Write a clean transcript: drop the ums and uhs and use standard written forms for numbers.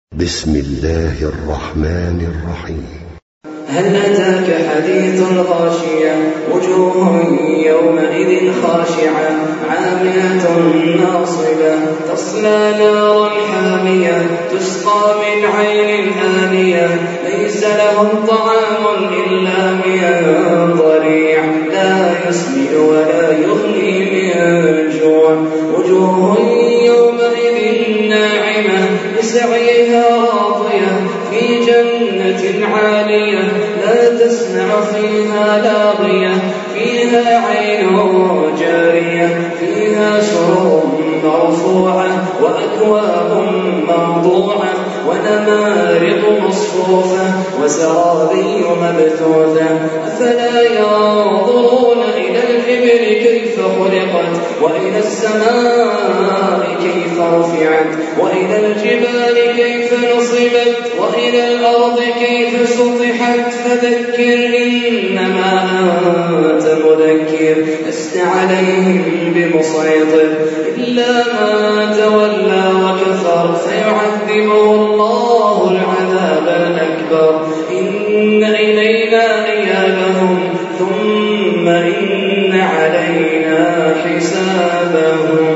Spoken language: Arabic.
بسم الله الرحمن الرحيم. هل أتاك حديث الغاشية وجوه يومئذ خاشعة عاملة ناصبة تصلى نارا حامية تسقى من عين آنية ليس لهم طعام إلا من ضريع لا يسمن ولا يغني من جوع وجوه يومئذ ناعمة لسعيها راضية في جنة عالية لا تسمع فيها لاغية فيها عين جارية فيها سرر مرفوعة وأكواب موضوعة ونمارق مصفوفة وزرابي مبثوثة أفلا ينظرون إلى الإبل كيف خلقت وإلى السماء كيف رفعت وإلى الجبال كيف نصبت وإلى الأرض كيف سطحت فذكر إنما أنت مذكر لست عليهم بمسيطر إلا من تولى وكفر فيعذبه الله العذاب الأكبر إن إلينا إيابهم ثم إن علينا حسابهم.